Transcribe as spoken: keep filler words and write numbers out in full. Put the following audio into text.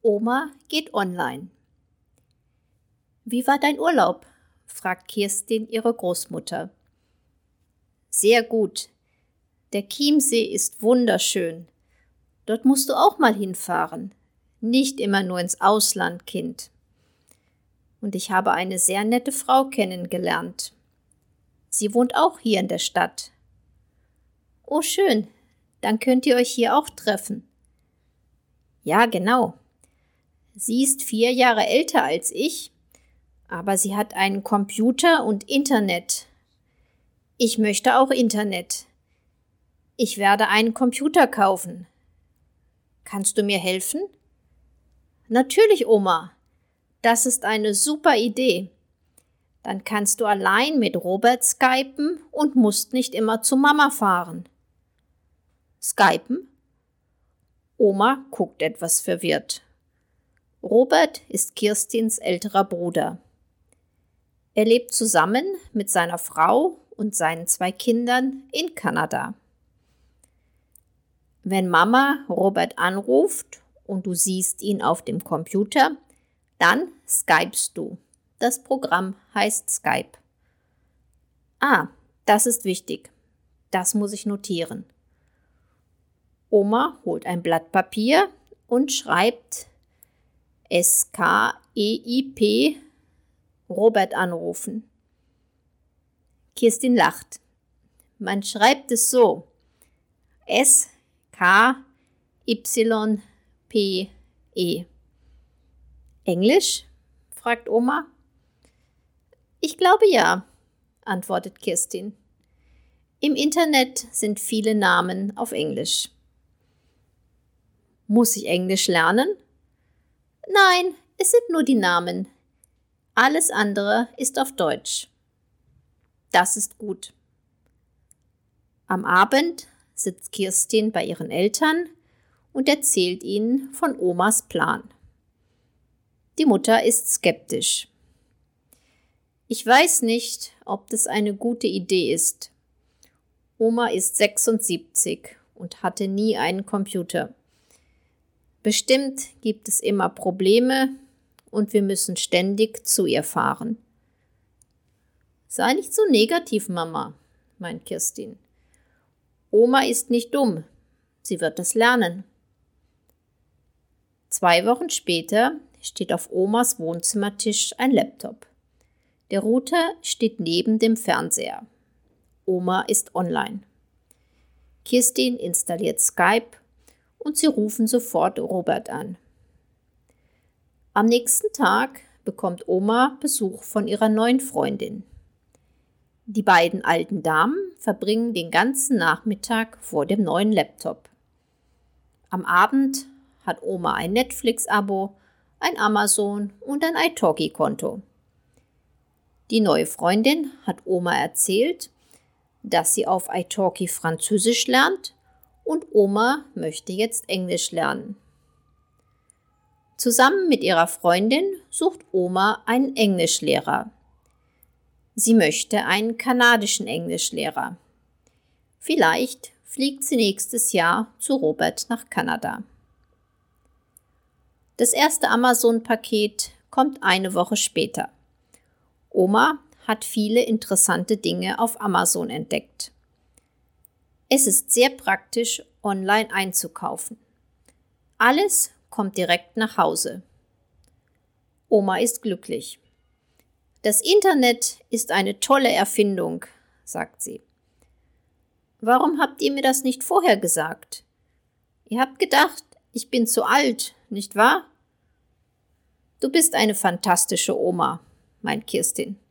Oma geht online. Wie war dein Urlaub? Fragt Kirstin ihre Großmutter. Sehr gut. Der Chiemsee ist wunderschön. Dort musst du auch mal hinfahren. Nicht immer nur ins Ausland, Kind. Und ich habe eine sehr nette Frau kennengelernt. Sie wohnt auch hier in der Stadt. Oh, schön. Dann könnt ihr euch hier auch treffen. Ja, genau. Sie ist vier Jahre älter als ich, aber sie hat einen Computer und Internet. Ich möchte auch Internet. Ich werde einen Computer kaufen. Kannst du mir helfen? Natürlich, Oma. Das ist eine super Idee. Dann kannst du allein mit Robert skypen und musst nicht immer zu Mama fahren. Skypen? Oma guckt etwas verwirrt. Robert ist Kirstins älterer Bruder. Er lebt zusammen mit seiner Frau und seinen zwei Kindern in Kanada. Wenn Mama Robert anruft und du siehst ihn auf dem Computer, dann skypst du. Das Programm heißt Skype. Ah, das ist wichtig. Das muss ich notieren. Oma holt ein Blatt Papier und schreibt S K E I P Robert anrufen. Kirstin lacht. Man schreibt es so. S K Y P E. Englisch? Fragt Oma. Ich glaube ja, antwortet Kirstin. Im Internet sind viele Namen auf Englisch. Muss ich Englisch lernen? Nein, es sind nur die Namen. Alles andere ist auf Deutsch. Das ist gut. Am Abend sitzt Kirstin bei ihren Eltern und erzählt ihnen von Omas Plan. Die Mutter ist skeptisch. Ich weiß nicht, ob das eine gute Idee ist. Oma ist sechsundsiebzig und hatte nie einen Computer. Bestimmt gibt es immer Probleme und wir müssen ständig zu ihr fahren. Sei nicht so negativ, Mama, meint Kirstin. Oma ist nicht dumm. Sie wird es lernen. Zwei Wochen später steht auf Omas Wohnzimmertisch ein Laptop. Der Router steht neben dem Fernseher. Oma ist online. Kirstin installiert Skype und sie rufen sofort Robert an. Am nächsten Tag bekommt Oma Besuch von ihrer neuen Freundin. Die beiden alten Damen verbringen den ganzen Nachmittag vor dem neuen Laptop. Am Abend hat Oma ein Netflix-Abo, ein Amazon und ein italki-Konto. Die neue Freundin hat Oma erzählt, dass sie auf italki Französisch lernt und Oma möchte jetzt Englisch lernen. Zusammen mit ihrer Freundin sucht Oma einen Englischlehrer. Sie möchte einen kanadischen Englischlehrer. Vielleicht fliegt sie nächstes Jahr zu Robert nach Kanada. Das erste Amazon-Paket kommt eine Woche später. Oma hat viele interessante Dinge auf Amazon entdeckt. Es ist sehr praktisch, online einzukaufen. Alles kommt direkt nach Hause. Oma ist glücklich. Das Internet ist eine tolle Erfindung, sagt sie. Warum habt ihr mir das nicht vorher gesagt? Ihr habt gedacht, ich bin zu alt, nicht wahr? Du bist eine fantastische Oma, meint Kirstin.